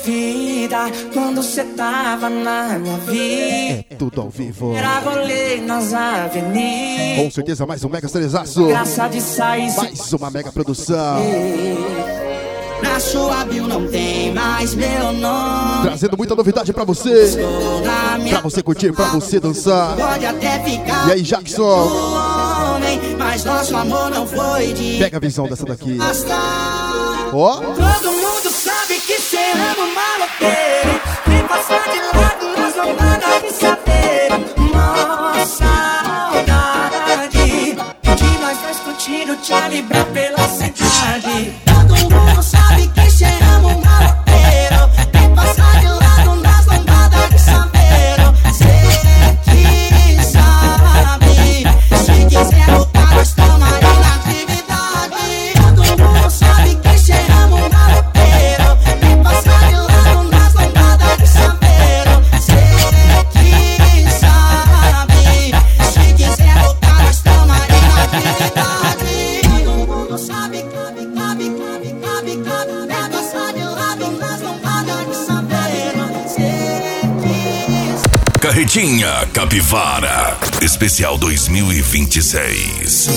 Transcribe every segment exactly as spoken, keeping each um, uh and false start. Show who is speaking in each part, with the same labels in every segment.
Speaker 1: vida quando cê tava na minha vida.
Speaker 2: É tudo ao vivo.
Speaker 1: Era rolê nas avenidas.
Speaker 2: Com certeza mais um mega estrezaço.
Speaker 1: Graça de sair.
Speaker 2: Mais uma mega produção.
Speaker 1: Na sua bio não tem mais meu nome.
Speaker 2: Trazendo muita novidade pra você. Pra você curtir, pra você dançar.
Speaker 1: Pode até ficar.
Speaker 2: E aí, Jackson?
Speaker 1: Homem, mas nosso amor não foi de.
Speaker 2: Pega a visão dessa daqui.
Speaker 1: Ó.
Speaker 2: Oh.
Speaker 1: Todo mundo sabe que cê ama o maloqueiro. Vem passar de lado, nós não nada de saber. Nossa saudade de nós dois curtindo Charlie Brown pela cidade. Todo mundo sabe que cê ama o maloqueiro. Vem passar de lado, nós não nada de saber. Cê que sabe. Se quiser voltar, nós tamo aí na atividade. Todo mundo sabe que cê ama o maloqueiro. Vem passar de lado, nós não nada de saber. Cê que sabe. Se quiser voltar, nós tamo aí na atividade. Todo mundo sabe, cabe, cabe, cabe, cabe, cabe. Vem passar de lado, nós não nada de saber. Cê que
Speaker 3: Carretinha Capivara Especial dois mil e vinte e seis.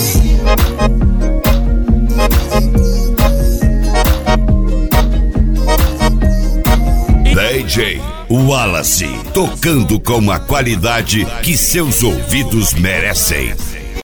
Speaker 3: D J Wallace, tocando com a qualidade que seus ouvidos merecem.